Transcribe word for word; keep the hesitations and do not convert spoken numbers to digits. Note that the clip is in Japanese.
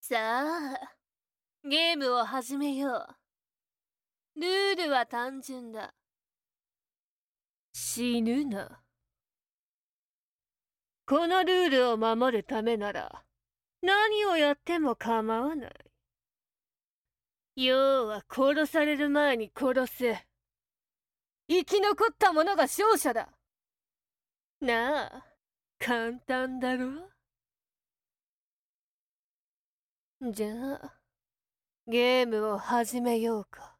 さあ、ゲームを始めよう。ルールは単純だ。死ぬな。このルールを守るためなら、何をやっても構わない。要は殺される前に殺せ。生き残った者が勝者だ。なあ、簡単だろ？じゃあ、ゲームを始めようか。